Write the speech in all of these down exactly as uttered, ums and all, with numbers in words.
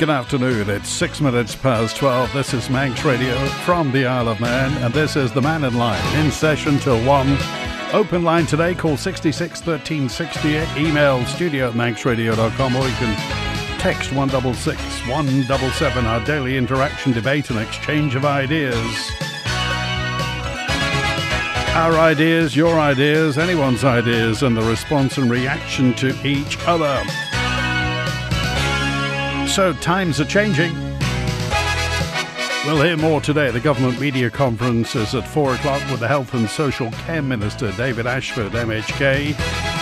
Good afternoon, it's six minutes past twelve. This is Manx Radio from the Isle of Man, and this is the Man in Line, in session till one. Open line today, call sixty-six thirteen sixty-eight, email studio at manx radio dot com, or you can text one six six one seven seven, our daily interaction, debate and exchange of ideas. Our ideas, your ideas, anyone's ideas, and the response and reaction to each other. So times are changing. We'll hear more today. The government media conference is at four o'clock with the Health and Social Care Minister, David Ashford, M H K.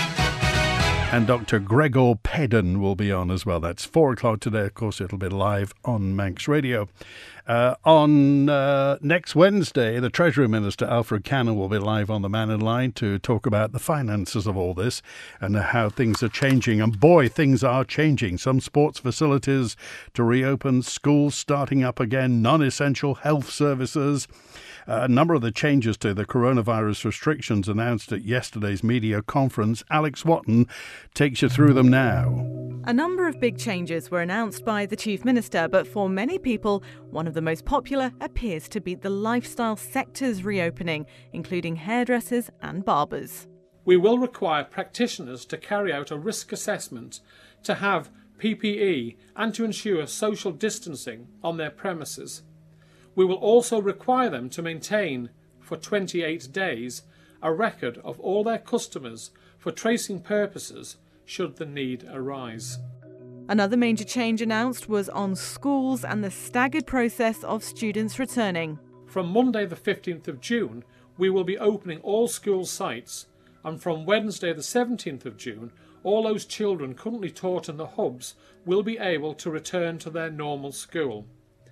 And Doctor Gregor Pedden will be on as well. That's four o'clock today. Of course, it'll be live on Manx Radio. Uh, on uh, next Wednesday, the Treasury Minister, Alfred Cannon, will be live on the Man in Line to talk about the finances of all this and how things are changing. And boy, things are changing. Some sports facilities to reopen, schools starting up again, non-essential health services. A number of the changes to the coronavirus restrictions announced at yesterday's media conference. Alex Watton takes you through them now. A number of big changes were announced by the Chief Minister, but for many people, one of the most popular appears to be the lifestyle sector's reopening, including hairdressers and barbers. We will require practitioners to carry out a risk assessment, to have P P E and to ensure social distancing on their premises. We will also require them to maintain, for twenty-eight days, a record of all their customers for tracing purposes should the need arise. Another major change announced was on schools and the staggered process of students returning. From Monday the fifteenth of June, we will be opening all school sites, and from Wednesday the seventeenth of June, all those children currently taught in the hubs will be able to return to their normal school.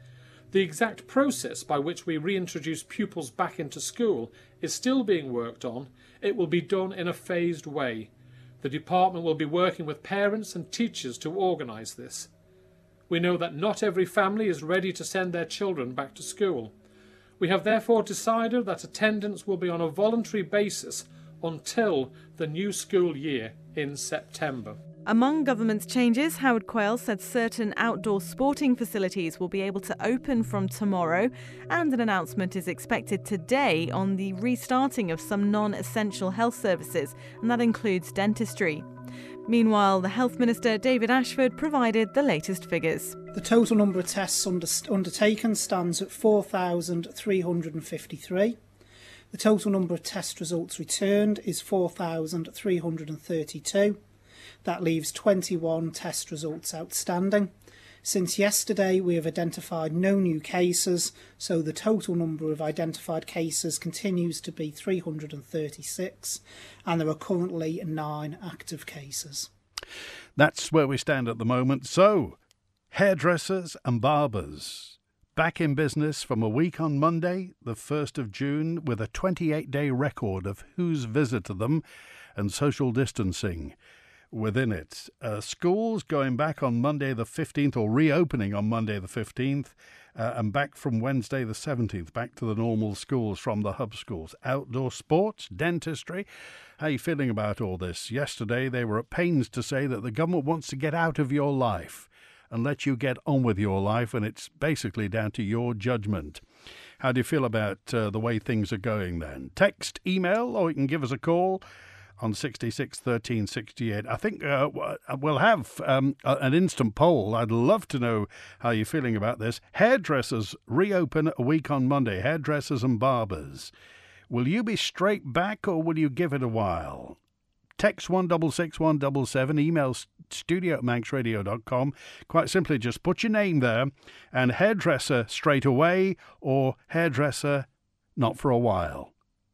The exact process by which we reintroduce pupils back into school is still being worked on. It will be done in a phased way. The department will be working with parents and teachers to organise this. We know that not every family is ready to send their children back to school. We have therefore decided that attendance will be on a voluntary basis until the new school year in September. Among government's changes, Howard Quayle said certain outdoor sporting facilities will be able to open from tomorrow, and an announcement is expected today on the restarting of some non-essential health services, and that includes dentistry. Meanwhile, the Health Minister, David Ashford, provided the latest figures. The total number of tests under, undertaken stands at four thousand three hundred fifty-three. The total number of test results returned is four thousand three hundred thirty-two. That leaves twenty-one test results outstanding. Since yesterday, we have identified no new cases, so the total number of identified cases continues to be three hundred thirty-six, and there are currently nine active cases. That's where we stand at the moment. So, hairdressers and barbers back in business from a week on Monday, the first of June, with a twenty-eight day record of who's visited them and social distancing within it. Uh, schools going back on Monday the fifteenth, or reopening on Monday the fifteenth, uh, and back from Wednesday the seventeenth, back to the normal schools from the hub schools. Outdoor sports, dentistry. How are you feeling about all this? Yesterday they were at pains to say that the government wants to get out of your life and let you get on with your life, and it's basically down to your judgment. How do you feel about uh, the way things are going then? Text, email, or you can give us a call on sixty-six thirteen sixty-eight. I think uh, we'll have um, an instant poll. I'd love to know how you're feeling about this. Hairdressers reopen a week on Monday. Hairdressers and barbers. Will you be straight back, or will you give it a while? Text one six six one seven seven, email studio at manx radio dot com. Quite simply, just put your name there, and hairdresser straight away, or hairdresser not for a while.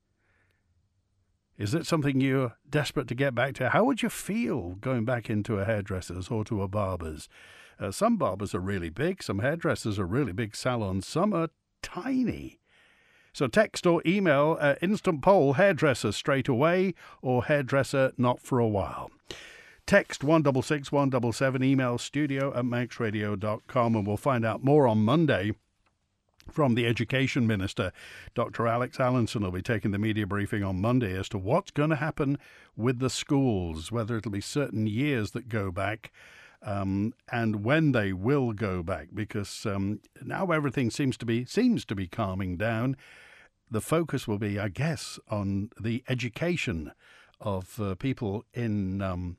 Is it something you're desperate to get back to? How would you feel going back into a hairdresser's or to a barber's? Uh, some barbers are really big, some hairdressers are really big salons, some are tiny. So text or email uh, instant poll, hairdresser straight away or hairdresser not for a while. Text one six six one seven seven, email studio at manx radio dot com, and we'll find out more on Monday from the Education Minister. Doctor Alex Allinson will be taking the media briefing on Monday as to what's going to happen with the schools, whether it'll be certain years that go back um, and when they will go back, because um, now everything seems to be seems to be calming down. The focus will be, I guess, on the education of uh, people in um,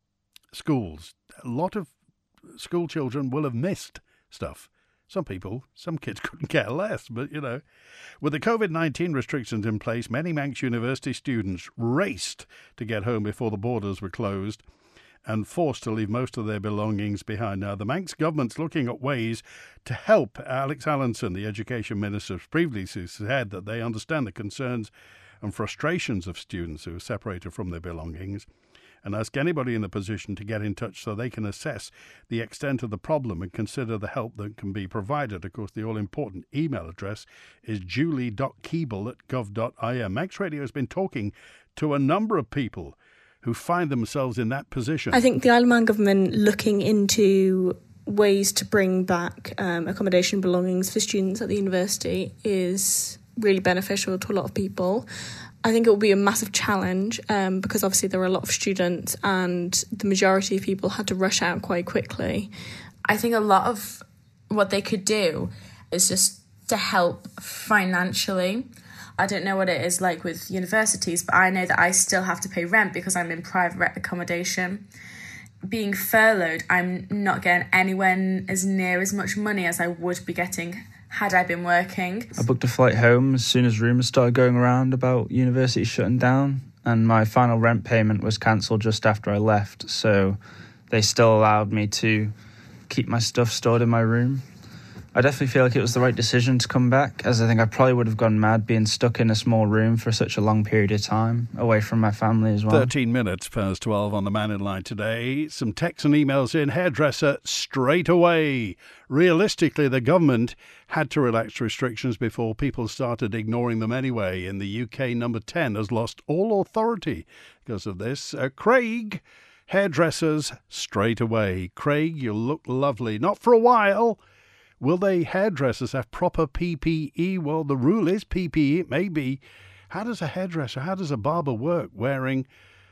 schools. A lot of school children will have missed stuff. Some people, some kids couldn't care less, but, you know. With the COVID nineteen restrictions in place, many Manx University students raced to get home before the borders were closed and forced to leave most of their belongings behind. Now, the Manx government's looking at ways to help. Alex Allinson, the Education Minister, previously said that they understand the concerns and frustrations of students who are separated from their belongings, and ask anybody in the position to get in touch so they can assess the extent of the problem and consider the help that can be provided. Of course, the all-important email address is julie dot keeble at gov dot I M. Manx Radio has been talking to a number of people who find themselves in that position. I think the Isle of Man government looking into ways to bring back um, accommodation belongings for students at the university is really beneficial to a lot of people. I think it will be a massive challenge um, because obviously there are a lot of students and the majority of people had to rush out quite quickly. I think a lot of what they could do is just to help financially. I don't know what it is like with universities, but I know that I still have to pay rent because I'm in private accommodation. Being furloughed, I'm not getting anywhere as near as much money as I would be getting had I been working. I booked a flight home as soon as rumours started going around about university shutting down, and my final rent payment was cancelled just after I left, so they still allowed me to keep my stuff stored in my room. I definitely feel like it was the right decision to come back, as I think I probably would have gone mad being stuck in a small room for such a long period of time, away from my family as well. thirteen minutes past twelve on the Man in Line today. Some texts and emails in. Hairdresser straight away. Realistically, the government had to relax restrictions before people started ignoring them anyway. In the U K, number ten has lost all authority because of this. Uh, Craig, hairdressers straight away. Craig, you look lovely. Not for a while. Will they hairdressers have proper P P E? Well, the rule is P P E. It may be. How does a hairdresser, how does a barber work wearing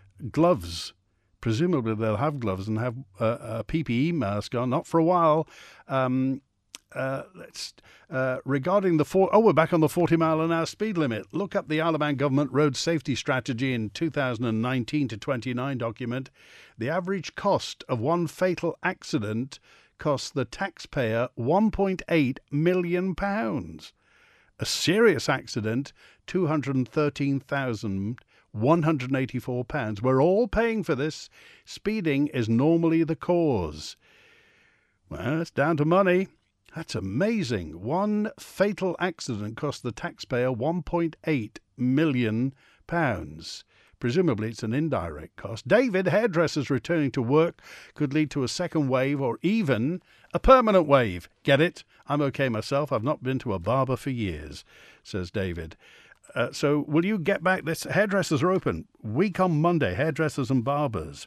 gloves? Presumably they'll have gloves and have a, a P P E mask on. Not for a while. Um, uh, let's uh, regarding the four, oh, we're back on the forty mile an hour speed limit. Look up the Isle of Man Government Road Safety Strategy in two thousand nineteen to twenty-nine document. The average cost of one fatal accident costs the taxpayer one point eight million pounds. A serious accident, two hundred thirteen thousand one hundred eighty-four pounds. We're all paying for this. Speeding is normally the cause. Well, it's down to money. That's amazing. One fatal accident cost the taxpayer one point eight million pounds. Presumably it's an indirect cost. David, hairdressers returning to work could lead to a second wave or even a permanent wave. Get it? I'm okay myself. I've not been to a barber for years, says David. Uh, so will you get back? This hairdressers are open week on Monday, hairdressers and barbers.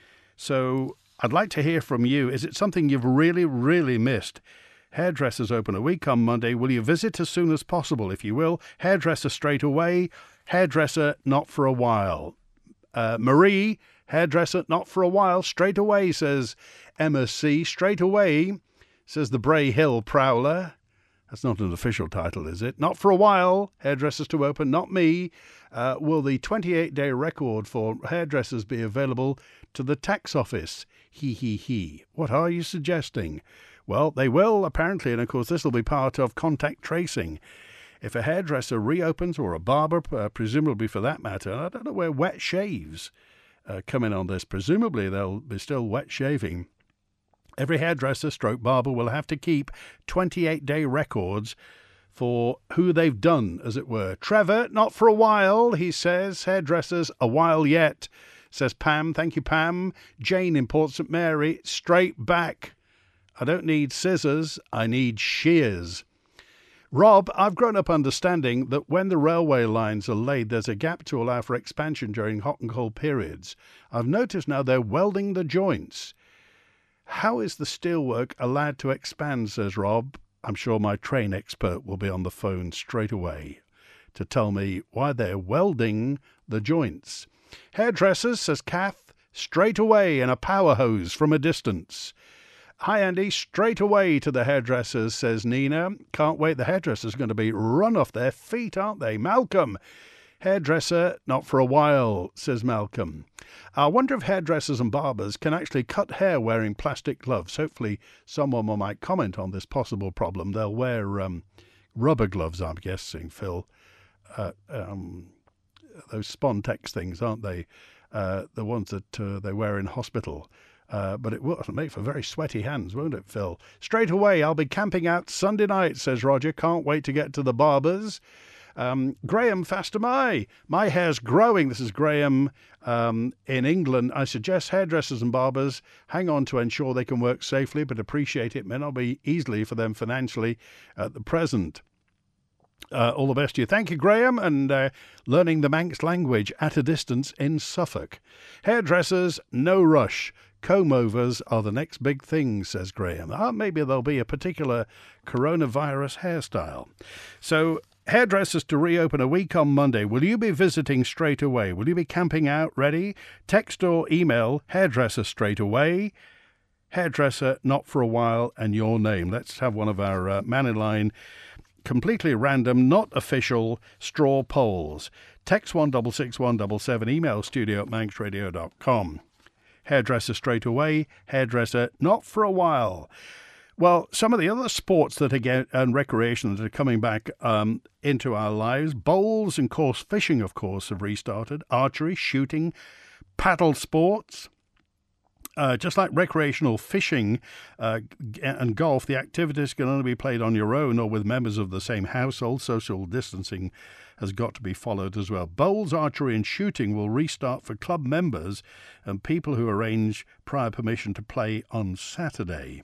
So I'd like to hear from you. Is it something you've really, really missed? Hairdressers open a week on Monday. Will you visit as soon as possible? If you will, hairdresser straight away. Hairdresser, not for a while. Uh, Marie, hairdresser, not for a while. Straight away, says Emma C. Straight away, says the Bray Hill Prowler. That's not an official title, is it? Not for a while. Hairdressers to open, not me. Uh, will the twenty-eight day record for hairdressers be available to the tax office? He, he, he. What are you suggesting? Well, they will, apparently, and of course this will be part of contact tracing. If a hairdresser reopens, or a barber, uh, presumably for that matter, I don't know where wet shaves uh, come in on this. Presumably they'll be still wet shaving. Every hairdresser stroke barber will have to keep twenty-eight day records for who they've done, as it were. Trevor, not for a while, he says. Hairdressers, a while yet, says Pam. Thank you, Pam. Jane in Port St Mary, straight back. I don't need scissors, I need shears. Rob, I've grown up understanding that when the railway lines are laid, there's a gap to allow for expansion during hot and cold periods. I've noticed now they're welding the joints. How is the steelwork allowed to expand, says Rob? I'm sure my train expert will be on the phone straight away to tell me why they're welding the joints. Hairdressers, says Kath, straight away in a power hose from a distance. Hi, Andy. Straight away to the hairdressers, says Nina. Can't wait. The hairdressers are going to be run off their feet, aren't they? Malcolm. Hairdresser, not for a while, says Malcolm. I wonder if hairdressers and barbers can actually cut hair wearing plastic gloves. Hopefully someone might comment on this possible problem. They'll wear um, rubber gloves, I'm guessing, Phil. Uh, um, those Spontex things, aren't they? Uh, the ones that uh, they wear in hospital. Uh, but it will make for very sweaty hands, won't it, Phil? Straight away, I'll be camping out Sunday night, says Roger. Can't wait to get to the barbers. Um, Graham, fast am I. My hair's growing. This is Graham um, in England. I suggest hairdressers and barbers hang on to ensure they can work safely, but appreciate it may not be easily for them financially at the present. Uh, all the best to you. Thank you, Graham, and uh, learning the Manx language at a distance in Suffolk. Hairdressers, no rush. Comb-overs are the next big thing, says Graham. Ah, maybe there'll be a particular coronavirus hairstyle. So, hairdressers to reopen a week on Monday. Will you be visiting straight away? Will you be camping out ready? Text or email hairdresser straight away. Hairdresser not for a while and your name. Let's have one of our uh, man in line. Completely random, not official straw polls. Text one six six one seven seven. Email studio at manx radio dot com. Hairdresser straight away. Hairdresser not for a while. Well, some of the other sports that again and recreation that are coming back um, into our lives, bowls and coarse fishing, of course, have restarted. Archery, shooting, paddle sports. Uh, just like recreational fishing uh, and golf, the activities can only be played on your own or with members of the same household. Social distancing has got to be followed as well. Bowls, archery and shooting will restart for club members and people who arrange prior permission to play on Saturday.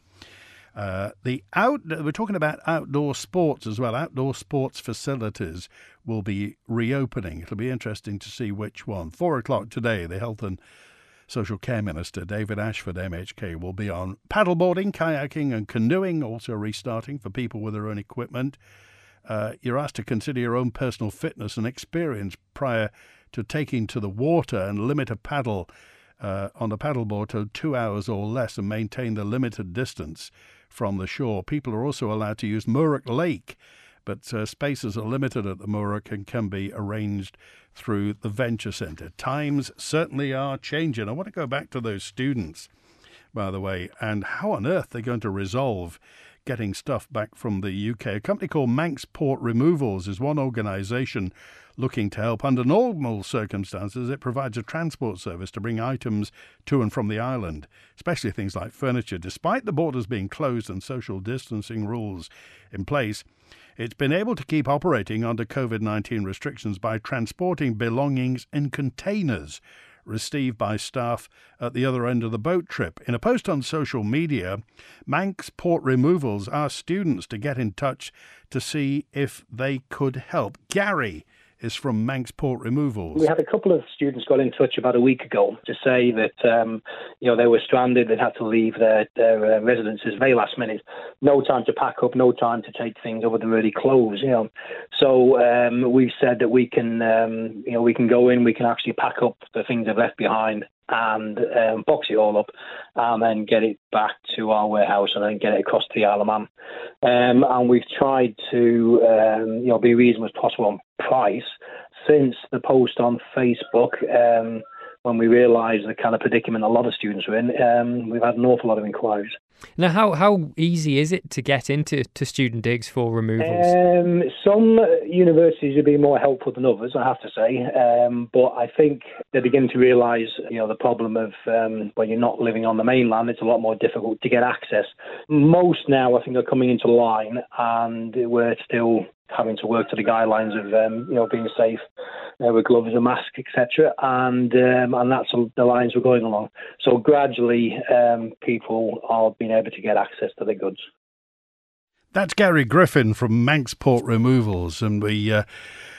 Uh, the out we're talking about outdoor sports as well. Outdoor sports facilities will be reopening. It'll be interesting to see which one. Four o'clock today, the Health and Social Care Minister David Ashford, M H K, will be on. Paddleboarding, kayaking and canoeing also restarting for people with their own equipment. Uh, you're asked to consider your own personal fitness and experience prior to taking to the water and limit a paddle uh, on the paddleboard to two hours or less and maintain the limited distance from the shore. People are also allowed to use Murrock Lake, but uh, spaces are limited at the Murrock and can be arranged through the Venture Centre. Times certainly are changing. I want to go back to those students, by the way, and how on earth they're going to resolve getting stuff back from the U K. A company called Manx Port Removals is one organisation looking to help. Under normal circumstances, it provides a transport service to bring items to and from the island, especially things like furniture. Despite the borders being closed and social distancing rules in place, it's been able to keep operating under covid nineteen restrictions by transporting belongings in containers received by staff at the other end of the boat trip. In a post on social media, Manx Port Removals asked students to get in touch to see if they could help. Gary is from Manx Port Removals. We had a couple of students got in touch about a week ago to say that um, you know they were stranded, they'd had to leave their, their uh, residences very last minute. No time to pack up, no time to take things over the ready clothes. You know, so um, we've said that we can um, you know we can go in, we can actually pack up the things they've left behind and um, box it all up and then get it back to our warehouse and then get it across to the Isle of Man. Um, and we've tried to um, you know be reasonable as possible on price. Since the post on Facebook, um, when we realised the kind of predicament a lot of students were in, um, we've had an awful lot of inquiries. Now, how, how easy is it to get into to student digs for removals? Um, some universities are being more helpful than others, I have to say. Um, but I think they're beginning to realise, you know, the problem of um, when you're not living on the mainland, it's a lot more difficult to get access. Most now, I think, are coming into line, and we're still having to work to the guidelines of um, you know being safe uh, with gloves and masks, et cetera. And um, and that's the lines we're going along. So gradually, um, people are being able to get access to their goods. That's Gary Griffin from Manx Port Removals, and we uh,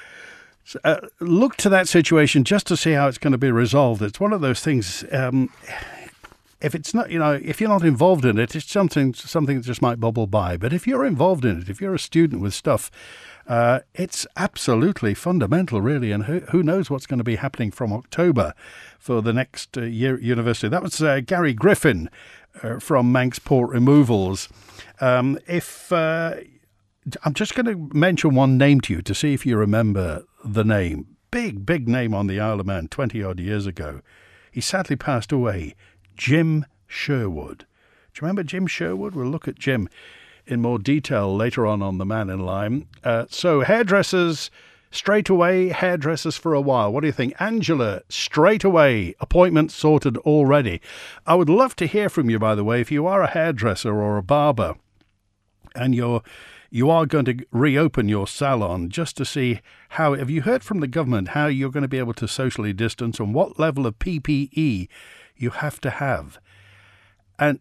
uh, look to that situation just to see how it's going to be resolved. It's one of those things. Um, if it's not, you know, if you're not involved in it, it's something something that just might bubble by. But if you're involved in it, if you're a student with stuff, uh, it's absolutely fundamental, really. And who, who knows what's going to be happening from October for the next uh, year university. That was uh, Gary Griffin uh, from Manx Port Removals. Um, if uh, I'm just going to mention one name to you to see if you remember the name. Big, big name on the Isle of Man twenty-odd years ago. He sadly passed away. Jim Sherwood. Do you remember Jim Sherwood? We'll look at Jim in more detail later on on the Man in Line. Uh, so hairdressers straight away, hairdressers for a while. What do you think? Angela, straight away, appointment sorted already. I would love to hear from you, by the way, if you are a hairdresser or a barber and you're you are going to reopen your salon, just to see how, have you heard from the government how you're going to be able to socially distance and what level of P P E you have to have? And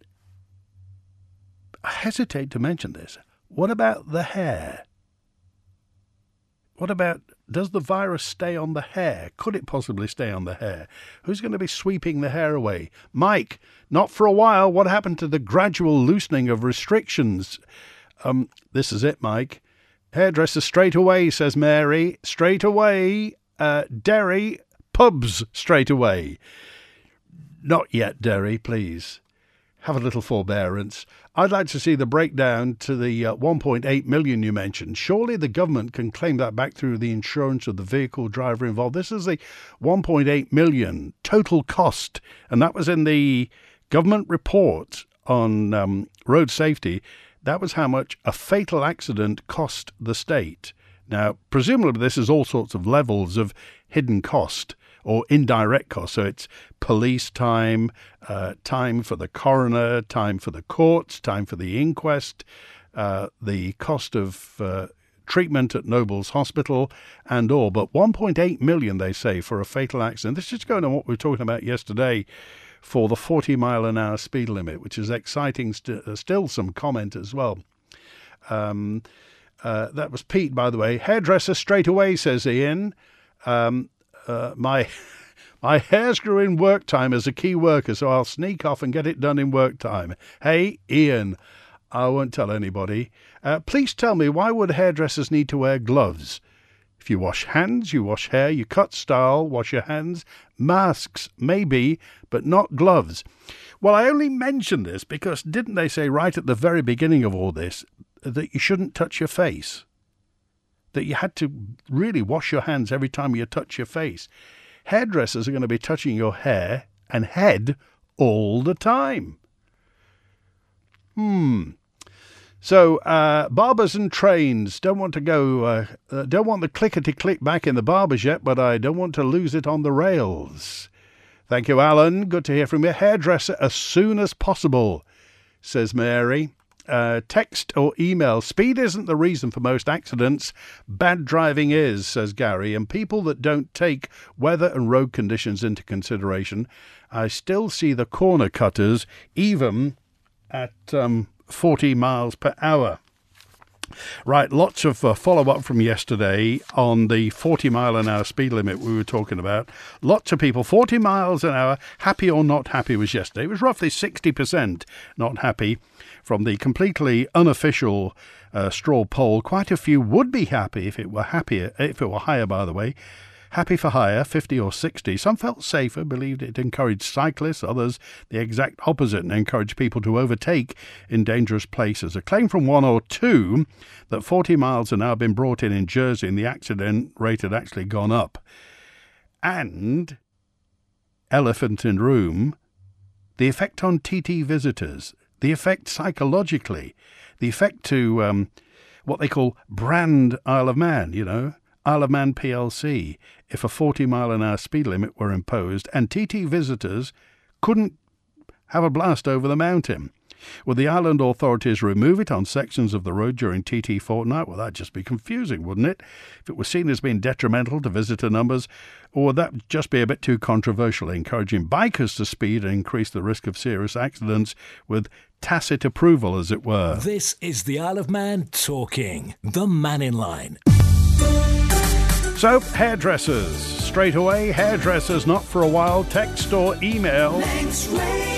I hesitate to mention this. What about the hair? What about, does the virus stay on the hair? Could it possibly stay on the hair? Who's going to be sweeping the hair away? Mike, not for a while. What happened to the gradual loosening of restrictions? Um, this is it, Mike. Hairdresser straight away, says Mary. Straight away. Uh, Derry, pubs straight away. Not yet, Derry, please. Have a little forbearance. I'd like to see the breakdown to the uh, one point eight million you mentioned. Surely the government can claim that back through the insurance of the vehicle driver involved. This is the one point eight million total cost, and that was in the government report on um, road safety. That was how much a fatal accident cost the state. Now, presumably this is all sorts of levels of hidden cost or indirect cost. So it's police time, uh, time for the coroner, time for the courts, time for the inquest, uh, the cost of uh, treatment at Noble's Hospital and all. But one point eight million, they say, for a fatal accident. This is going on what we were talking about yesterday for the forty mile an hour speed limit, which is exciting. St- still some comment as well. Um, uh, that was Pete, by the way. Hairdresser straight away, says Ian. Um, uh, my my hairs grew in work time as a key worker, so I'll sneak off and get it done in work time. Hey, Ian, I won't tell anybody. Uh, please tell me, why would hairdressers need to wear gloves? If you wash hands, you wash hair, you cut style, wash your hands. Masks, maybe, but not gloves. Well, I only mention this because didn't they say right at the very beginning of all this that you shouldn't touch your face? That you had to really wash your hands every time you touch your face. Hairdressers are going to be touching your hair and head all the time. Hmm. So, uh, barbers and trains, don't want to go, uh, uh, don't want the clickety-click back in the barbers yet, but I don't want to lose it on the rails. Thank you, Alan. Good to hear from you. Hairdresser as soon as possible, says Mary. Uh, text or email. Speed isn't the reason for most accidents. Bad driving is, says Gary, and people that don't take weather and road conditions into consideration. I still see the corner cutters, even at um, forty miles per hour. Right, lots of uh, follow-up from yesterday on the forty mile an hour speed limit we were talking about. Lots of people, forty miles an hour, happy or not happy was yesterday. It was roughly sixty percent not happy from the completely unofficial uh, straw poll. Quite a few would be happy if it were happier, if it were higher, by the way. Happy for higher, fifty or sixty. Some felt safer, believed it encouraged cyclists. Others, the exact opposite, and encouraged people to overtake in dangerous places. A claim from one or two that forty miles an hour had been brought in in Jersey and the accident rate had actually gone up. And, elephant in room, the effect on T T visitors, the effect psychologically, the effect to um, what they call brand Isle of Man, you know, Isle of Man P L C, if a forty mile an hour speed limit were imposed and T T visitors couldn't have a blast over the mountain. Would the island authorities remove it on sections of the road during T T fortnight? Well, that'd just be confusing, wouldn't it? If it was seen as being detrimental to visitor numbers, or would that just be a bit too controversial, encouraging bikers to speed and increase the risk of serious accidents with tacit approval, as it were? This is the Isle of Man talking, the Man in Line. So, hairdressers, straight away, hairdressers not for a while, text or email. Manx Radio.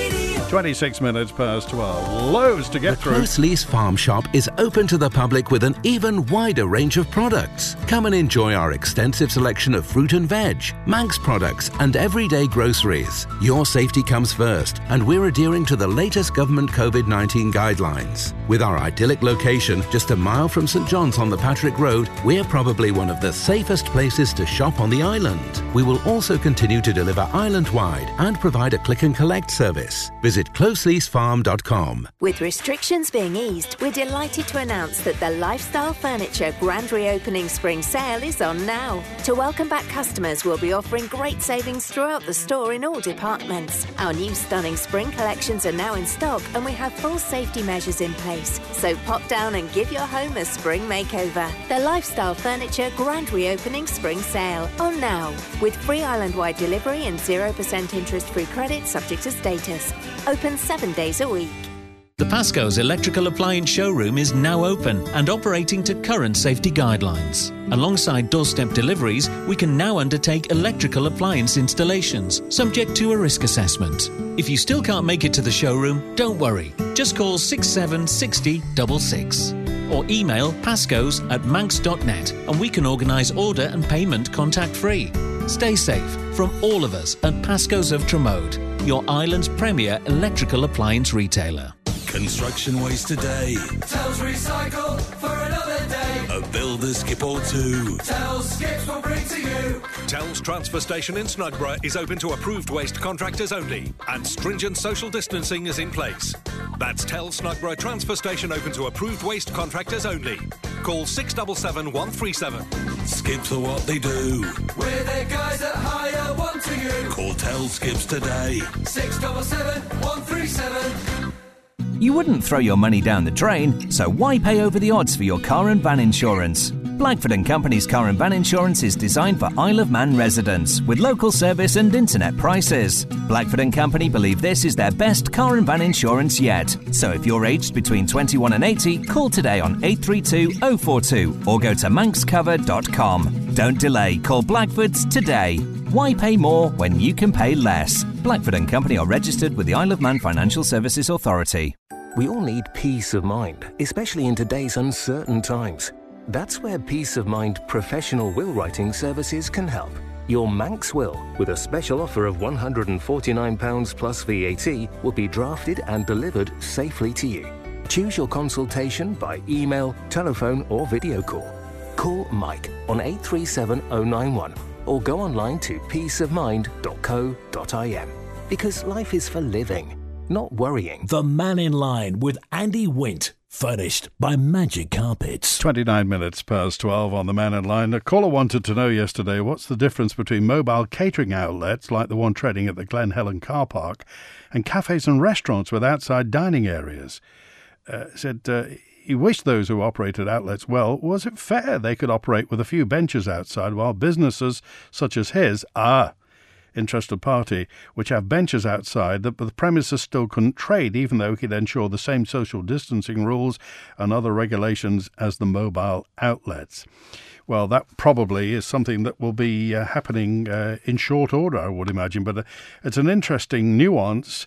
twenty-six minutes past twelve. Loads to get The through. Close Lease Farm Shop is open to the public with an even wider range of products. Come and enjoy our extensive selection of fruit and veg, Manx products and everyday groceries. Your safety comes first, and we're adhering to the latest government COVID nineteen guidelines. With our idyllic location just a mile from St John's on the Patrick Road, we're probably one of the safest places to shop on the island. We will also continue to deliver island-wide and provide a click and collect service. Visit close lease farm dot com. With restrictions being eased, we're delighted to announce that the Lifestyle Furniture Grand Reopening Spring Sale is on now. To welcome back customers, we'll be offering great savings throughout the store in all departments. Our new stunning spring collections are now in stock, and we have full safety measures in place. So pop down and give your home a spring makeover. The Lifestyle Furniture Grand Reopening Spring Sale on now, with free island-wide delivery and zero percent interest-free credit subject to status. Open seven days a week. The Pasco's Electrical Appliance Showroom is now open and operating to current safety guidelines. Alongside doorstep deliveries, we can now undertake electrical appliance installations, subject to a risk assessment. If you still can't make it to the showroom, don't worry. Just call six seven six zero six six or email pascos at manx dot net and we can organise order and payment contact-free. Stay safe from all of us at Pasco's of Tremode, your island's premier electrical appliance retailer. Construction waste today. Tells recycle for another day. A builder skip or two. Tells skips will bring to you. Tells Transfer Station in Snugborough is open to approved waste contractors only, and stringent social distancing is in place. That's Tells Snugborough Transfer Station open to approved waste contractors only. Call six seven seven one three seven. Skips are what they do. We're the guys that hire one to you. Call Tells Skips today. six seven seven one three seven. You wouldn't throw your money down the drain, so why pay over the odds for your car and van insurance? Blackford and Company's car and van insurance is designed for Isle of Man residents, with local service and internet prices. Blackford and Company believe this is their best car and van insurance yet. So if you're aged between twenty-one and eighty, call today on eight three two oh four two or go to manx cover dot com. Don't delay, call Blackford's today. Why pay more when you can pay less? Blackford and Company are registered with the Isle of Man Financial Services Authority. We all need peace of mind, especially in today's uncertain times. That's where Peace of Mind professional will writing services can help. Your Manx will, with a special offer of one hundred forty-nine pounds plus V A T, will be drafted and delivered safely to you. Choose your consultation by email, telephone or video call. Call Mike on eight three seven oh nine one or go online to peace of mind dot co dot in. Because life is for living, not worrying. The Man in Line with Andy Wint. Furnished by Magic Carpets. twenty-nine minutes past twelve on the Man in Line. A caller wanted to know yesterday what's the difference between mobile catering outlets like the one trading at the Glen Helen car park and cafes and restaurants with outside dining areas. Uh, said uh, he wished those who operated outlets well. Was it fair they could operate with a few benches outside while businesses such as his are interested party, which have benches outside, that the premises still couldn't trade, even though he'd ensure the same social distancing rules and other regulations as the mobile outlets. Well, that probably is something that will be uh, happening uh, in short order, I would imagine, but uh, it's an interesting nuance.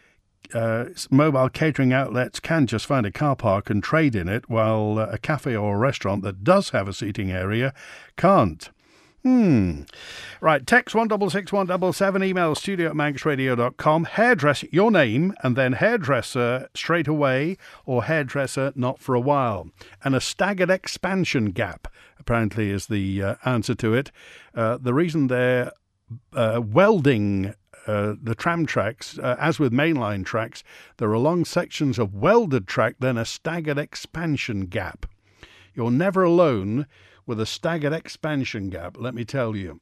Uh, mobile catering outlets can just find a car park and trade in it, while uh, a cafe or a restaurant that does have a seating area can't. Hmm. Right, text one six six one seven seven, email studio at manx radio dot com, hairdresser, your name, and then hairdresser straight away or hairdresser not for a while. And a staggered expansion gap, apparently, is the uh, answer to it. Uh, the reason they're uh, welding uh, the tram tracks, uh, as with mainline tracks, there are long sections of welded track, then a staggered expansion gap. You're never alone with a staggered expansion gap, let me tell you.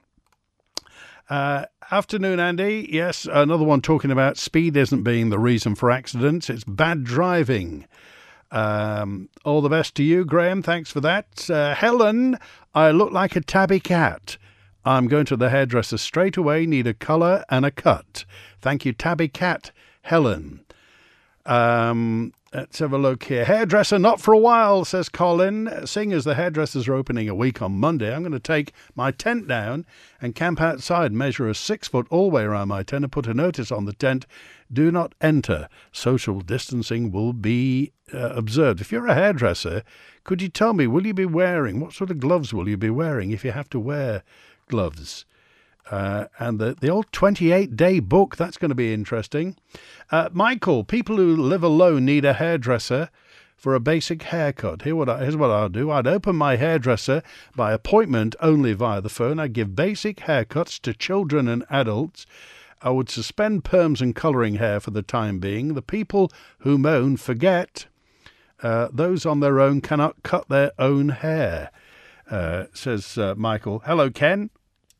Uh, afternoon, Andy. Yes, another one talking about speed isn't being the reason for accidents. It's bad driving. Um, all the best to you, Graham. Thanks for that. Uh, Helen, I look like a tabby cat. I'm going to the hairdresser straight away. Need a colour and a cut. Thank you, tabby cat, Helen. Um... Let's have a look here. Hairdresser not for a while, says Colin. Seeing as the hairdressers are opening a week on Monday, I'm going to take my tent down and camp outside, measure a six foot all the way around my tent and put a notice on the tent. Do not enter. Social distancing will be uh, observed. If you're a hairdresser, could you tell me, will you be wearing, what sort of gloves will you be wearing if you have to wear gloves? Uh, and the, the old twenty-eight day book, that's going to be interesting. Uh, Michael, people who live alone need a hairdresser for a basic haircut. Here what I, here's what I'll do. I'd open my hairdresser by appointment only via the phone. I'd give basic haircuts to children and adults. I would suspend perms and colouring hair for the time being. The people who moan forget uh, those on their own cannot cut their own hair, uh, says uh, Michael. Hello, Ken.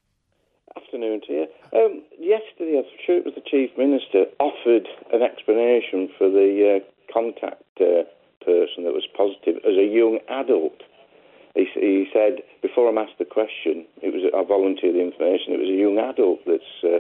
Afternoon to you. Um, yesterday, I'm sure it was the Chief Minister, offered an explanation for the uh, contact uh, person that was positive as a young adult. He, he said, before I'm asked the question, it was I volunteered the information, it was a young adult that's uh,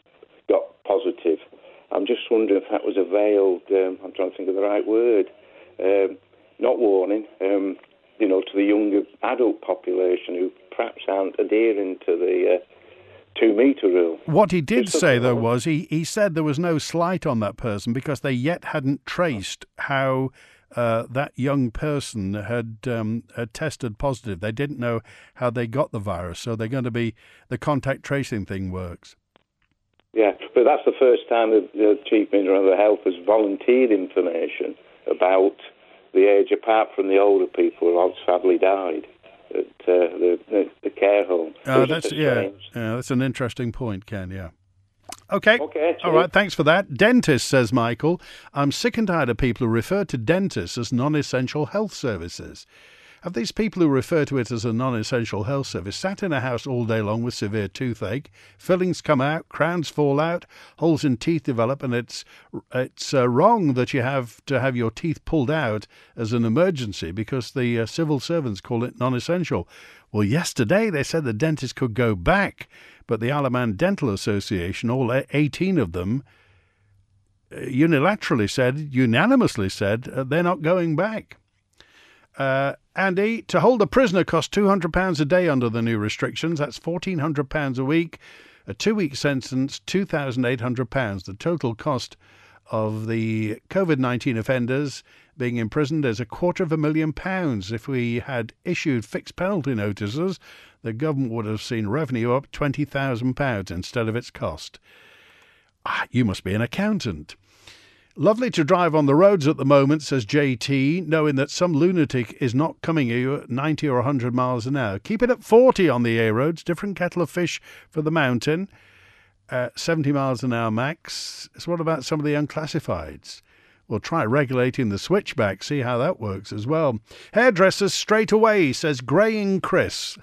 got positive. I'm just wondering if that was a veiled, um, I'm trying to think of the right word, um, not warning, um, you know, to the younger adult population who perhaps aren't adhering to the... Uh, two-metre rule. What he did say, though, was he, he said there was no slight on that person because they yet hadn't traced how uh, that young person had, um, had tested positive. They didn't know how they got the virus, so they're going to be... The contact tracing thing works. Yeah, but that's the first time that the Chief Minister of Health has volunteered information about the age, apart from the older people who have sadly died at uh, the, the, the care home. Uh, that's yeah, yeah, that's an interesting point, Ken, yeah. Okay. Okay. All right, thanks for that. Dentist, says Michael. I'm sick and tired of people who refer to dentists as non-essential health services. Have these people who refer to it as a non-essential health service sat in a house all day long with severe toothache, fillings come out, crowns fall out, holes in teeth develop, and it's it's uh, wrong that you have to have your teeth pulled out as an emergency because the uh, civil servants call it non-essential. Well, yesterday they said the dentist could go back, but the Isle of Man Dental Association, all eighteen of them, unilaterally said, unanimously said, uh, they're not going back. Uh, Andy, to hold a prisoner costs two hundred pounds a day under the new restrictions. That's fourteen hundred pounds a week. A two-week sentence, two thousand eight hundred pounds. The total cost of the COVID nineteen offenders being imprisoned is a quarter of a million pounds. If we had issued fixed penalty notices, the government would have seen revenue up twenty thousand pounds instead of its cost. Ah, you must be an accountant. Lovely to drive on the roads at the moment, says J T, knowing that some lunatic is not coming at you at ninety or one hundred miles an hour. Keep it at forty on the A roads, different kettle of fish for the mountain, uh, seventy miles an hour max. So what about some of the unclassifieds? We'll try regulating the switchback, see how that works as well. Hairdressers straight away, says Graying Chris.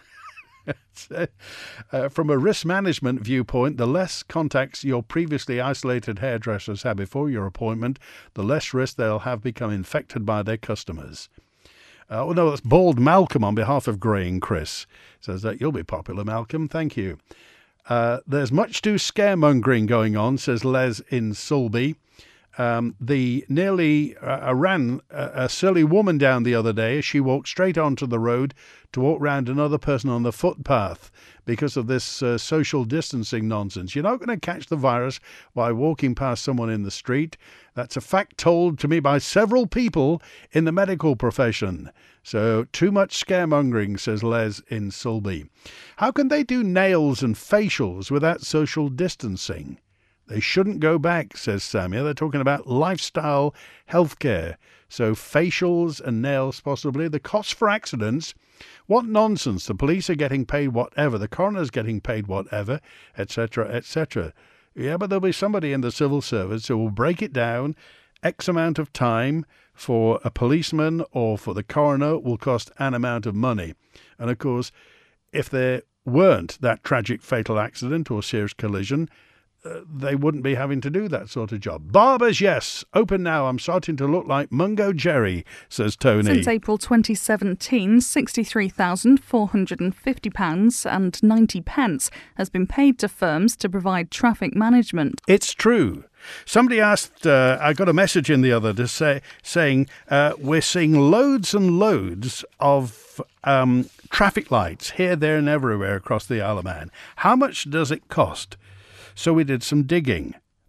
uh, from a risk management viewpoint, the less contacts your previously isolated hairdressers have before your appointment, the less risk they'll have become infected by their customers. Uh, oh no, that's Bald Malcolm on behalf of Graying Chris. Says that you'll be popular, Malcolm. Thank you. Uh, there's much too scaremongering going on, says Les in Sulby. Um, the nearly uh, ran a, a silly woman down the other day as she walked straight onto the road to walk round another person on the footpath because of this uh, social distancing nonsense. You're not going to catch the virus by walking past someone in the street. That's a fact told to me by several people in the medical profession. So too much scaremongering, says Les in Sulby. How can they do nails and facials without social distancing? They shouldn't go back, says Samia. They're talking about lifestyle healthcare. So facials and nails possibly. The cost for accidents. What nonsense. The police are getting paid whatever. The coroner's getting paid whatever, et cetera, et cetera. Yeah, but there'll be somebody in the civil service who will break it down. X amount of time for a policeman or for the coroner will cost an amount of money. And, of course, if there weren't that tragic fatal accident or serious collision, Uh, they wouldn't be having to do that sort of job. Barbers, yes. Open now. I'm starting to look like Mungo Jerry, says Tony. Since April twenty seventeen, sixty-three thousand four hundred fifty pounds and ninety pence has been paid to firms to provide traffic management. It's true. Somebody asked, uh, I got a message in the other to say, saying uh, we're seeing loads and loads of um, traffic lights here, there and everywhere across the Isle of Man. How much does it cost? So we did some digging.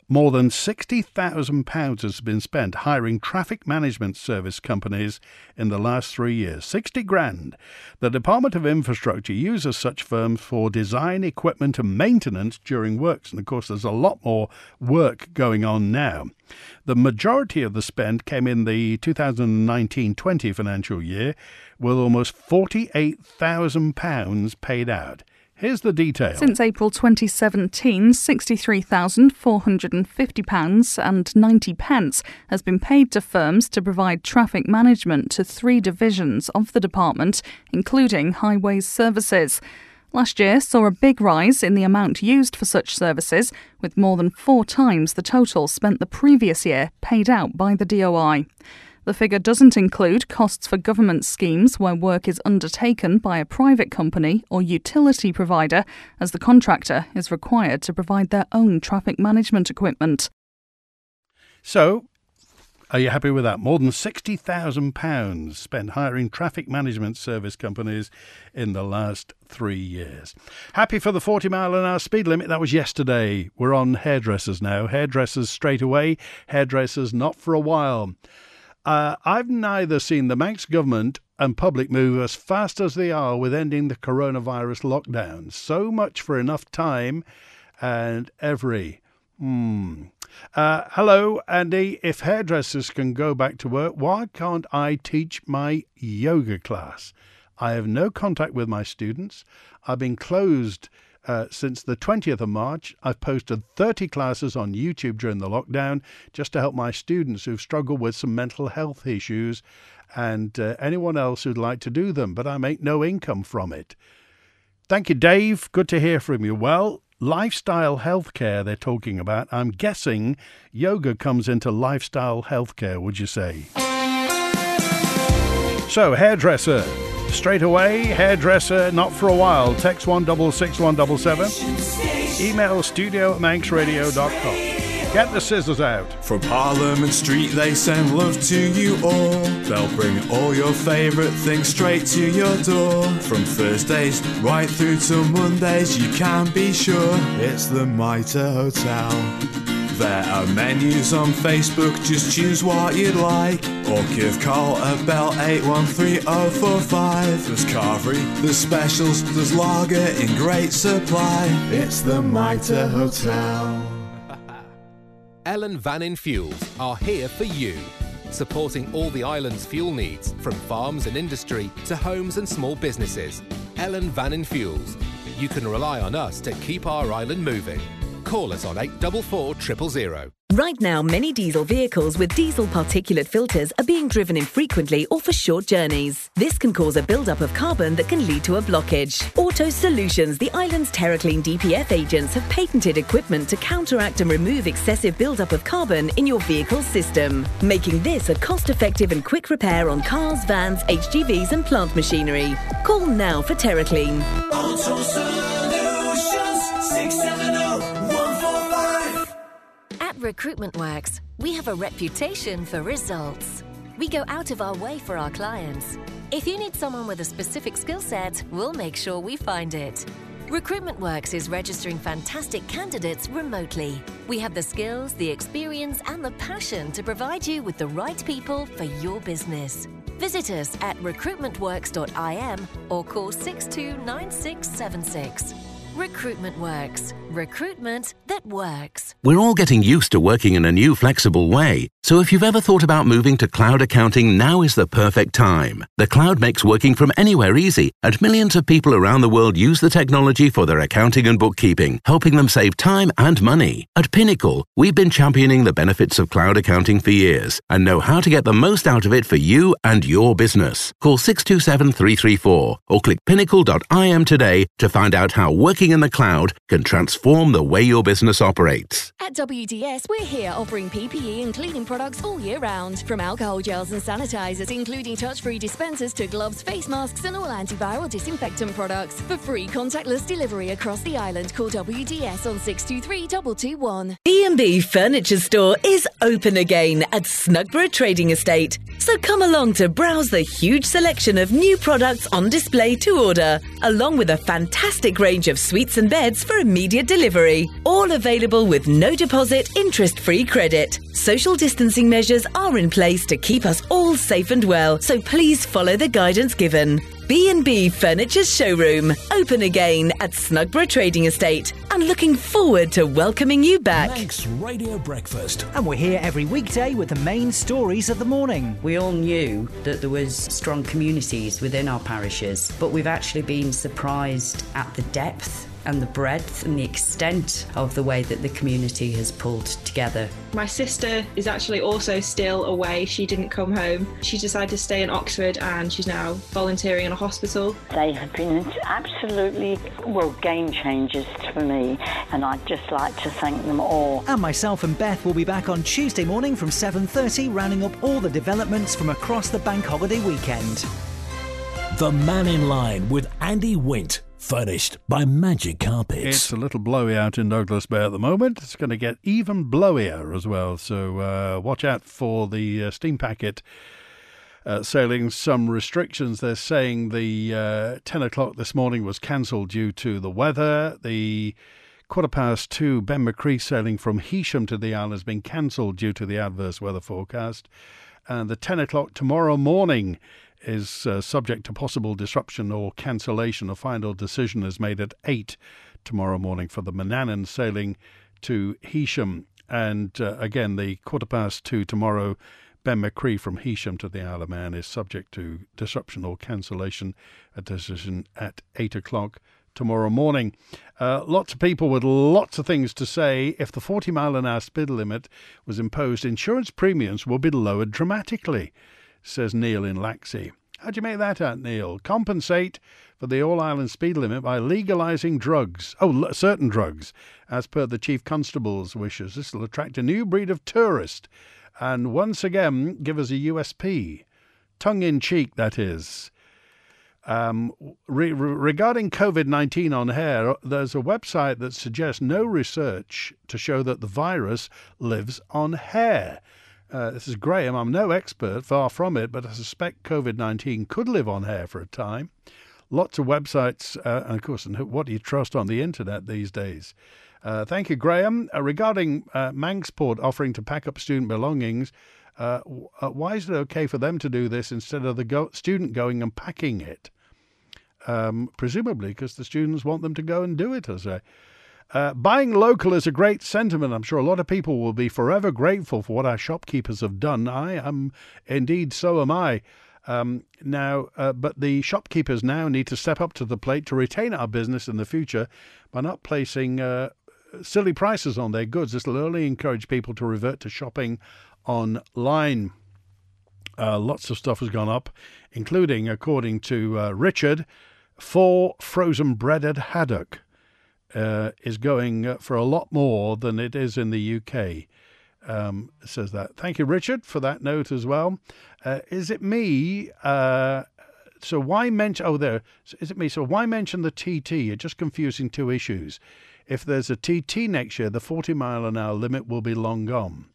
More than sixty thousand pounds has been spent hiring traffic management service companies in the last three years. sixty grand. The Department of Infrastructure uses such firms for design, equipment and maintenance during works. And of course, there's a lot more work going on now. The majority of the spend came in the two thousand nineteen twenty financial year, with almost forty-eight thousand pounds paid out. Here's the detail. Since April twenty seventeen, sixty-three thousand four hundred fifty pounds and ninety pence has been paid to firms to provide traffic management to three divisions of the department, including highways services. Last year saw a big rise in the amount used for such services, with more than four times the total spent the previous year paid out by the D O I. The figure doesn't include costs for government schemes where work is undertaken by a private company or utility provider, as the contractor is required to provide their own traffic management equipment. So, are you happy with that? More than sixty thousand pounds spent hiring traffic management service companies in the last three years. Happy for the forty mile an hour speed limit? That was yesterday. We're on hairdressers now. Hairdressers straight away, hairdressers not for a while. Uh, I've neither seen the Manx government and public move as fast as they are with ending the coronavirus lockdown. So much for enough time and every... Hmm. Uh, hello, Andy. If hairdressers can go back to work, why can't I teach my yoga class? I have no contact with my students. I've been closed uh, since the twentieth of March. I've posted thirty classes on YouTube during the lockdown just to help my students who've struggled with some mental health issues and uh, anyone else who'd like to do them, but I make no income from it. Thank you, Dave. Good to hear from you. Well, lifestyle healthcare they're talking about. I'm guessing yoga comes into lifestyle healthcare, would you say? So, hairdresser. Straight away, hairdresser, not for a while. Text one six six one seven seven. Email studio at manx radio dot com. Get the scissors out. From Parliament Street they send love to you all. They'll bring all your favourite things straight to your door. From Thursdays right through to Mondays, you can be sure it's the Mitre Hotel. There are menus on Facebook, just choose what you'd like. Or give Carl a bell, eight one three oh four five. There's carvery, there's specials, there's lager in great supply. It's the Mitre Hotel. Ellen Vannin Fuels are here for you, supporting all the island's fuel needs, from farms and industry to homes and small businesses. Ellen Vannin Fuels. You can rely on us to keep our island moving. Call us on eight four four, zero zero zero. Right now, many diesel vehicles with diesel particulate filters are being driven infrequently or for short journeys. This can cause a build-up of carbon that can lead to a blockage. Auto Solutions, the island's TerraClean D P F agents, have patented equipment to counteract and remove excessive build-up of carbon in your vehicle's system, making this a cost-effective and quick repair on cars, vans, H G Vs and plant machinery. Call now for TerraClean. Auto Solutions, six seven zero, one four five. At Recruitment Works, we have a reputation for results. We go out of our way for our clients. If you need someone with a specific skill set, we'll make sure we find it. Recruitment Works is registering fantastic candidates remotely. We have the skills, the experience and the passion to provide you with the right people for your business. Visit us at recruitment works dot I M or call six two nine six seven six. Recruitment Works. Recruitment that works. We're all getting used to working in a new flexible way. So if you've ever thought about moving to cloud accounting, now is the perfect time. The cloud makes working from anywhere easy, and millions of people around the world use the technology for their accounting and bookkeeping, helping them save time and money. At Pinnacle, we've been championing the benefits of cloud accounting for years and know how to get the most out of it for you and your business. Call six two seven, three three four or click pinnacle dot I M today to find out how working in the cloud can transform the way your business operates. At W D S, we're here offering P P E and cleaning products all year round. From alcohol gels and sanitizers, including touch-free dispensers, to gloves, face masks and all antiviral disinfectant products. For free contactless delivery across the island, call W D S on six two three, two two one. B and B Furniture Store is open again at Snugborough Trading Estate. So come along to browse the huge selection of new products on display to order, along with a fantastic range of suite suites and beds for immediate delivery. All available with no deposit, interest-free credit. Social distancing measures are in place to keep us all safe and well, so please follow the guidance given. B and B Furniture's showroom, open again at Snugborough Trading Estate, and looking forward to welcoming you back. Manx Radio Breakfast. And we're here every weekday with the main stories of the morning. We all knew that there was strong communities within our parishes, but we've actually been surprised at the depth and the breadth and the extent of the way that the community has pulled together. My sister is actually also still away. She didn't come home. She decided to stay in Oxford and she's now volunteering in a hospital. They have been absolutely, well, game changers for me, and I'd just like to thank them all. And myself and Beth will be back on Tuesday morning from seven thirty, rounding up all the developments from across the bank holiday weekend. The Man in Line with Andy Wint. Furnished by Magic Carpets. It's a little blowy out in Douglas Bay at the moment. It's going to get even blowier as well. So uh, watch out for the uh, steam packet uh, sailing. Some restrictions. They're saying the uh, ten o'clock this morning was cancelled due to the weather. The quarter past two Ben McCree sailing from Heysham to the Isle has been cancelled due to the adverse weather forecast. And the ten o'clock tomorrow morning is uh, subject to possible disruption or cancellation. A final decision is made at eight tomorrow morning for the Manannan sailing to Heysham. And uh, again, the quarter past two tomorrow, Ben McCree from Heysham to the Isle of Man is subject to disruption or cancellation. A decision at eight o'clock tomorrow morning. Uh, lots of people with lots of things to say. If the forty mile an hour speed limit was imposed, insurance premiums will be lowered dramatically, says Neil in Laxey. How do you make that out, Neil? Compensate for the all-island speed limit by legalising drugs. Oh, certain drugs, as per the Chief Constable's wishes. This will attract a new breed of tourist and once again give us a U S P. Tongue-in-cheek, that is. Um, re- regarding COVID nineteen on hair, there's a website that suggests no research to show that the virus lives on hair. Uh, this is Graham. I'm no expert, far from it, but I suspect COVID nineteen could live on hair for a time. Lots of websites, uh, and of course, what do you trust on the internet these days? Uh, thank you, Graham. Uh, regarding uh, Manxport offering to pack up student belongings, uh, uh, why is it okay for them to do this instead of the go- student going and packing it? Um, presumably because the students want them to go and do it, as I say. Uh, buying local is a great sentiment. I'm sure a lot of people will be forever grateful for what our shopkeepers have done. I am, indeed, so am I. Um, now, uh, but the shopkeepers now need to step up to the plate to retain our business in the future by not placing uh, silly prices on their goods. This will only encourage people to revert to shopping online. Uh, lots of stuff has gone up, including, according to uh, Richard, for frozen bread at Haddock. Uh, is going uh, for a lot more than it is in the U K, um, says that. Thank you, Richard, for that note as well. Uh, is it me? Uh, so why mention... Oh, there. Is it me? So why mention the T T? You're just confusing two issues. If there's a T T next year, the forty mile an hour limit will be long gone.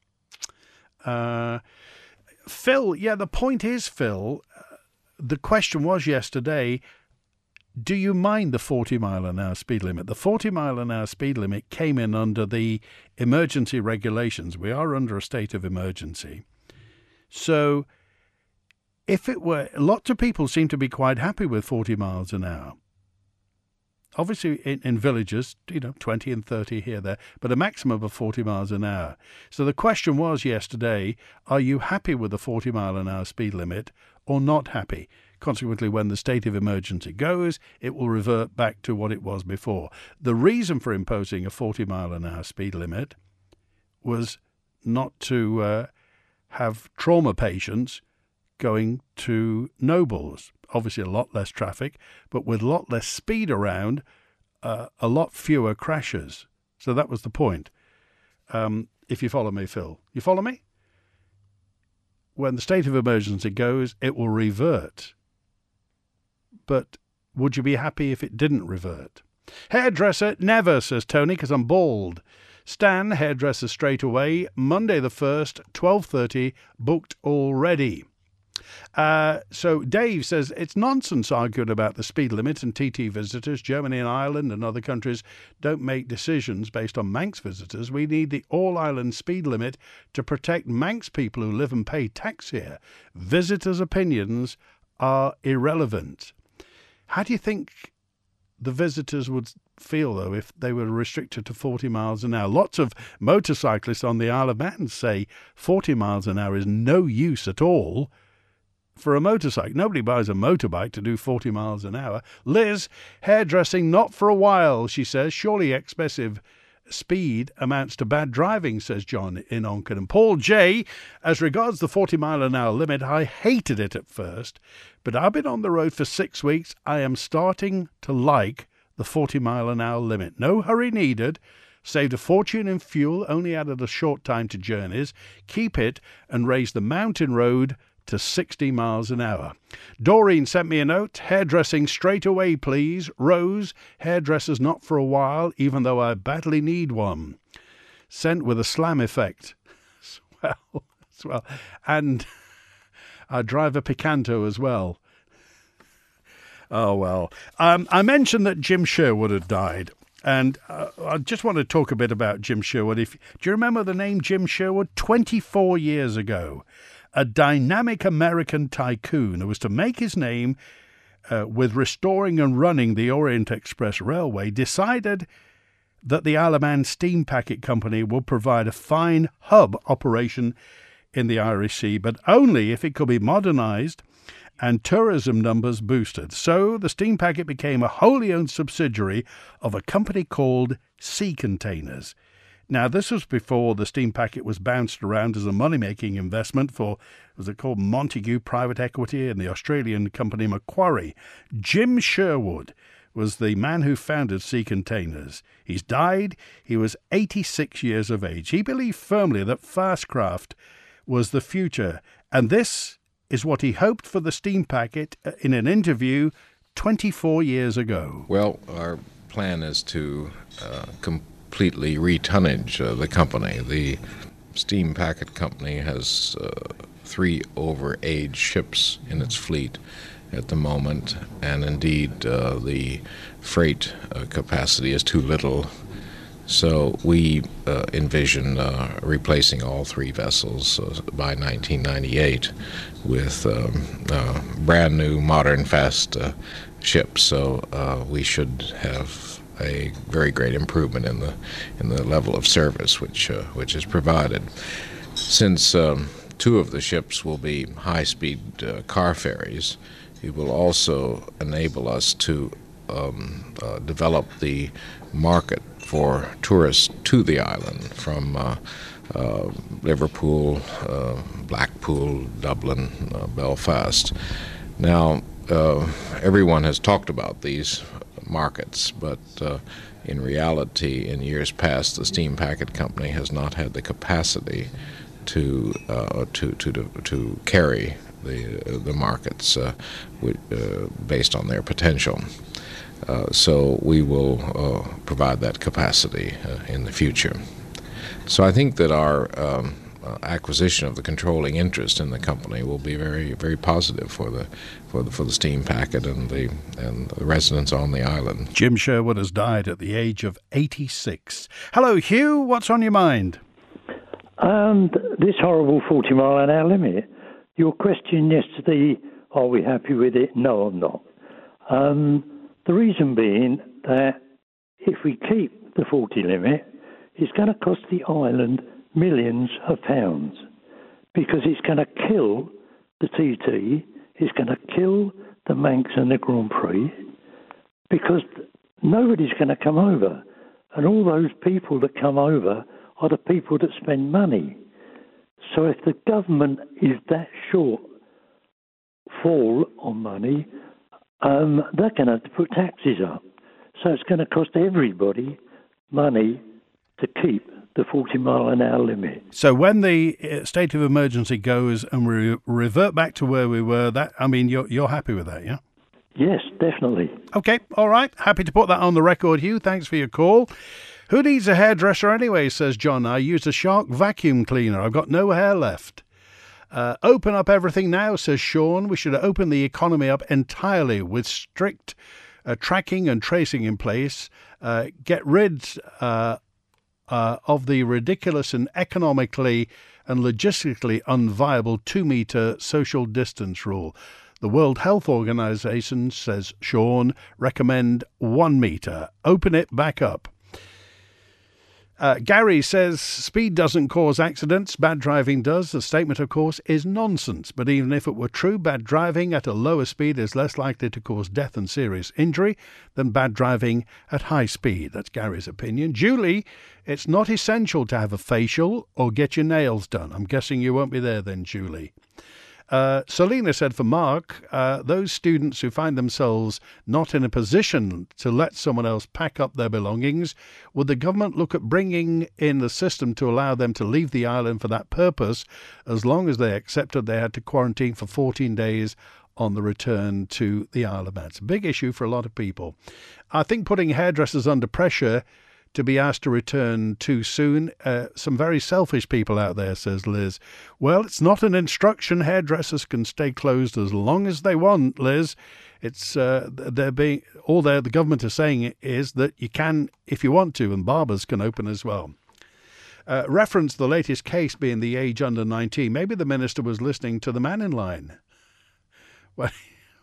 Uh, Phil, yeah, the point is, Phil, uh, the question was yesterday... Do you mind the forty mile an hour speed limit? The forty mile an hour speed limit came in under the emergency regulations. We are under a state of emergency. So if it were, lots of people seem to be quite happy with forty miles an hour. Obviously in, in villages, you know, twenty and thirty here, there, but a maximum of forty miles an hour. So the question was yesterday, are you happy with the forty mile an hour speed limit or not happy? Consequently, when the state of emergency goes, it will revert back to what it was before. The reason for imposing a forty mile an hour speed limit was not to uh, have trauma patients going to Nobles. Obviously, a lot less traffic, but with a lot less speed around, uh, a lot fewer crashes. So that was the point. Um, if you follow me, Phil. You follow me? When the state of emergency goes, it will revert. But would you be happy if it didn't revert? Hairdresser, never, says Tony, because I'm bald. Stan, hairdresser straight away. Monday the first, twelve thirty, booked already. Uh, so Dave says it's nonsense arguing about the speed limit and T T visitors. Germany and Ireland and other countries don't make decisions based on Manx visitors. We need the all-island speed limit to protect Manx people who live and pay tax here. Visitors' opinions are irrelevant. How do you think the visitors would feel, though, if they were restricted to forty miles an hour? Lots of motorcyclists on the Isle of Man say forty miles an hour is no use at all for a motorcycle. Nobody buys a motorbike to do forty miles an hour. Liz, hairdressing not for a while, she says. Surely excessive speed amounts to bad driving, says John in Onken. And Paul J, as regards the forty mile an hour limit, I hated it at first, but I've been on the road for six weeks. I am starting to like the forty mile an hour limit. No hurry needed. Saved a fortune in fuel, only added a short time to journeys. Keep it and raise the mountain road to sixty miles an hour. Doreen sent me a note. Hairdressing straight away, please. Rose, hairdressers not for a while, even though I badly need one. Sent with a slam effect. Swell. Swell. And I drive a Picanto as well. Oh, well. Um, I mentioned that Jim Sherwood had died. And uh, I just want to talk a bit about Jim Sherwood. If, do you remember the name Jim Sherwood? twenty-four years ago, a dynamic American tycoon who was to make his name uh, with restoring and running the Orient Express Railway decided that the Isle of Man Steam Packet Company would provide a fine hub operation in the Irish Sea, but only if it could be modernised and tourism numbers boosted. So the Steam Packet became a wholly owned subsidiary of a company called Sea Containers. Now, this was before the Steam Packet was bounced around as a money-making investment for, was it called Montague Private Equity and the Australian company Macquarie. Jim Sherwood was the man who founded Sea Containers. He's died. He was eighty-six years of age. He believed firmly that fastcraft was the future, and this is what he hoped for the Steam Packet in an interview twenty-four years ago. Well, our plan is to uh, completely retonnage uh, the company. The Steam Packet Company has uh, three over-age ships in its fleet at the moment, and indeed uh, the freight uh, capacity is too little. So we uh, envision uh, replacing all three vessels uh, by nineteen ninety-eight with um, uh, brand new, modern, fast uh, ships. So uh, we should have a very great improvement in the in the level of service which uh, which is provided. Since um, two of the ships will be high-speed uh, car ferries, it will also enable us to um, uh, develop the market for tourists to the island from uh, uh, Liverpool, uh, Blackpool, Dublin, uh, Belfast. Now, uh, everyone has talked about these markets, but uh, in reality, in years past, the Steam Packet Company has not had the capacity to uh, to to to carry the uh, the markets uh, with, uh, based on their potential. Uh, so we will uh, provide that capacity uh, in the future. So I think that our um, uh, acquisition of the controlling interest in the company will be very, very positive for the for the for the Steam Packet and the and the residents on the island. Jim Sherwood has died at the age of eighty-six. Hello, Hugh. What's on your mind? And this horrible forty mile an hour limit. Your question yesterday: are we happy with it? No, I'm not. Um, The reason being that if we keep the forty limit, it's going to cost the island millions of pounds because it's going to kill the T T, it's going to kill the Manx and the Grand Prix because nobody's going to come over. And all those people that come over are the people that spend money. So if the government is that short fall on money, Um, they're going to have to put taxes up. So it's going to cost everybody money to keep the forty mile an hour limit. So when the state of emergency goes and we revert back to where we were, that I mean, you're, you're happy with that, yeah? Yes, definitely. Okay, all right. Happy to put that on the record, Hugh. Thanks for your call. Who needs a hairdresser anyway, says John. I use a Shark vacuum cleaner. I've got no hair left. Uh, open up everything now, says Sean. We should open the economy up entirely with strict uh, tracking and tracing in place. Uh, get rid uh, uh, of the ridiculous and economically and logistically unviable two-metre social distance rule. The World Health Organization, says Sean, recommend one metre. Open it back up. Uh, Gary says speed doesn't cause accidents, bad driving does. The statement, of course, is nonsense. But even if it were true, bad driving at a lower speed is less likely to cause death and serious injury than bad driving at high speed. That's Gary's opinion. Julie, it's not essential to have a facial or get your nails done. I'm guessing you won't be there then, Julie. Uh, Selena said for Mark, uh, those students who find themselves not in a position to let someone else pack up their belongings, would the government look at bringing in the system to allow them to leave the island for that purpose, as long as they accepted they had to quarantine for fourteen days on the return to the Isle of Man? It's a big issue for a lot of people. I think putting hairdressers under pressure to be asked to return too soon. Uh, some very selfish people out there, says Liz. Well, it's not an instruction. Hairdressers can stay closed as long as they want, Liz. It's uh, they're being all they're, the government is saying is that you can if you want to, and barbers can open as well. Uh, reference the latest case being the age under nineteen. Maybe the minister was listening to the man in line. Well,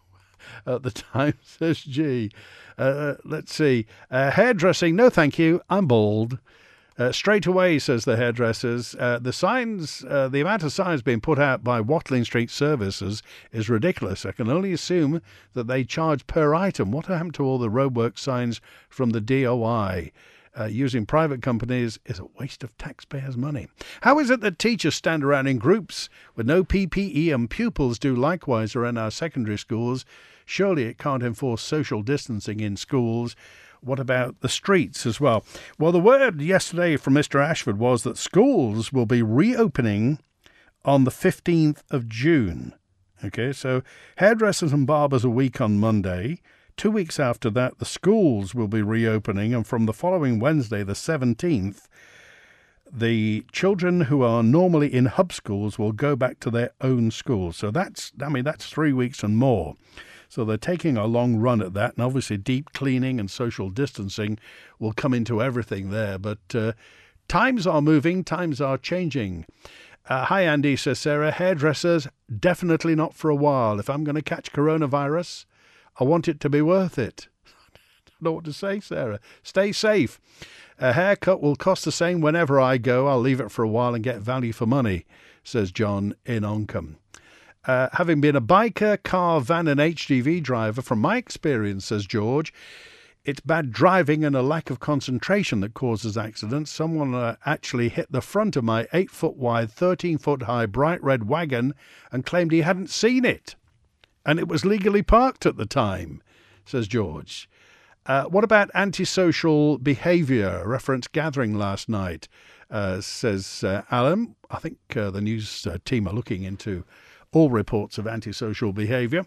at the time, says G. Uh, let's see. Uh, hairdressing, no thank you, I'm bald. Uh, straight away, says the hairdressers. Uh, the signs, uh, the amount of signs being put out by Watling Street Services is ridiculous. I can only assume that they charge per item. What happened to all the roadwork signs from the D O I? Uh, using private companies is a waste of taxpayers' money. How is it that teachers stand around in groups with no P P E and pupils do likewise around our secondary schools? Surely it can't enforce social distancing in schools. What about the streets as well? Well, the word yesterday from Mister Ashford was that schools will be reopening on the fifteenth of June. Okay, so hairdressers and barbers a week on Monday. Two weeks after that, the schools will be reopening, and from the following Wednesday, the seventeenth, the children who are normally in hub schools will go back to their own schools. So that's, I mean, that's three weeks and more. So they're taking a long run at that, and obviously deep cleaning and social distancing will come into everything there. But uh, times are moving, times are changing. Uh, hi, Andy, says Sarah. Hairdressers, definitely not for a while. If I'm going to catch coronavirus, I want it to be worth it. I don't know what to say, Sarah. Stay safe. A haircut will cost the same whenever I go. I'll leave it for a while and get value for money, says John in Oncombe. Uh, having been a biker, car, van and H G V driver, from my experience, says George, it's bad driving and a lack of concentration that causes accidents. Someone uh, actually hit the front of my eight-foot-wide, thirteen-foot-high bright red wagon and claimed he hadn't seen it. And it was legally parked at the time, says George. Uh, what about antisocial behaviour? Reference gathering last night, uh, says uh, Alan. I think uh, the news uh, team are looking into all reports of antisocial behaviour.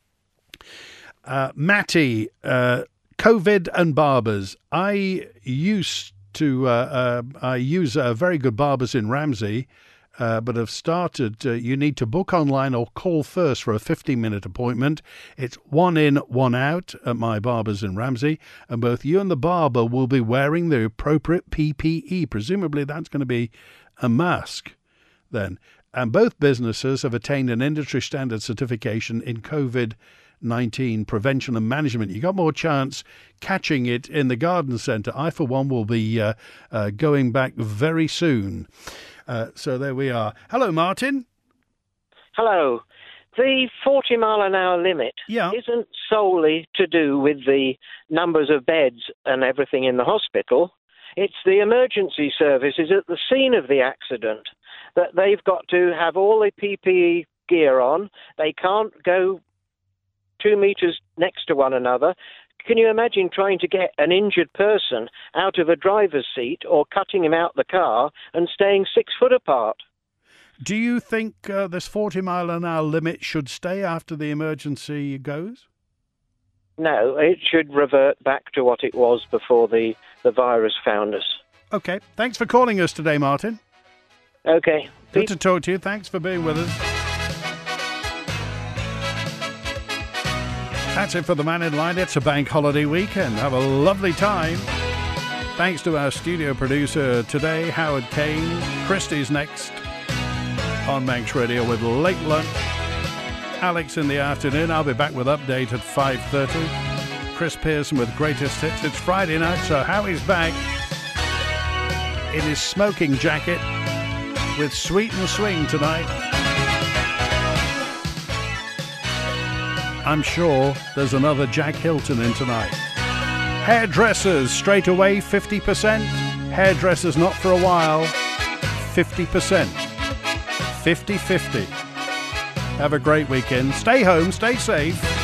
Uh, Matty, uh, COVID and barbers. I used to, uh, uh, I use uh, very good barbers in Ramsey, uh, but have started, uh, you need to book online or call first for a fifteen-minute appointment. It's one in, one out at my barbers in Ramsey, and both you and the barber will be wearing the appropriate P P E. Presumably that's going to be a mask then. And both businesses have attained an industry standard certification in COVID nineteen prevention and management. You got more chance catching it in the garden centre. I, for one, will be uh, uh, going back very soon. Uh, so there we are. Hello, Martin. Hello. The forty mile an hour limit yeah. isn't solely to do with the numbers of beds and everything in the hospital. It's the emergency services at the scene of the accident that they've got to have all the P P E gear on. They can't go two metres next to one another. Can you imagine trying to get an injured person out of a driver's seat or cutting him out the car and staying six foot apart? Do you think uh, this forty mile an hour limit should stay after the emergency goes? No, it should revert back to what it was before the, the virus found us. OK, thanks for calling us today, Martin. Okay. Good to talk to you. Thanks for being with us. That's it for the Man in Line. It's a bank holiday weekend. Have a lovely time. Thanks to our studio producer today, Howard Kane. Christie's next on Manx Radio with Late Lunch. Alex in the afternoon. I'll be back with update at five thirty. Chris Pearson with Greatest Hits. It's Friday night, so Howie's back in his smoking jacket with Sweet and Swing tonight. I'm sure there's another Jack Hilton in tonight. Hairdressers, straight away fifty percent. Hairdressers not for a while, fifty percent. fifty fifty. Have a great weekend. Stay home, stay safe.